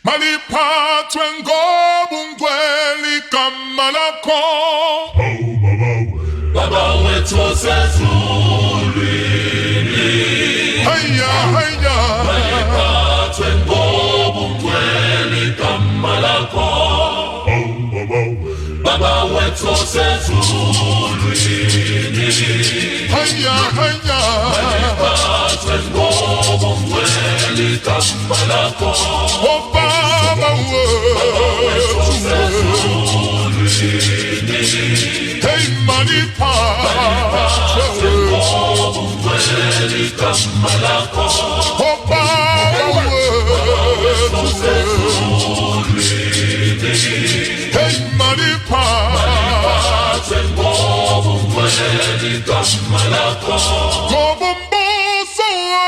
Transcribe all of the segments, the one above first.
maliphathwe ngoba ungcwele igama lakho. Baba wethu osezulwini, Haya haya maliphathwe ngoba ungcwele igama lakho. Baba wethu osezulwini, haya haya maliphathwe ngoba ungcwele igama lakho. oh Baba wethu hey maliphathwe ngoba ungcwele igama lakho. oh Baba wethu hey maliphathwe ngoba ungcwele igama lakho. ngoba umbuso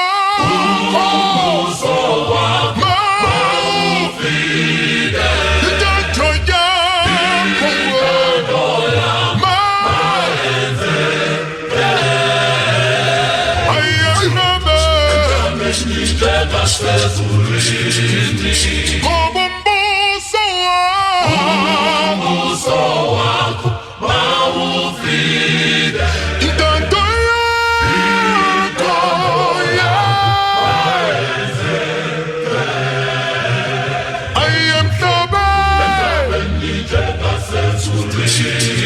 wakho Mawufike, intando yakho ayanabe njenga sezulwini, ngoba umbuso wakho mawufike, intando yakho ayemhlabeni njenga sezulwini.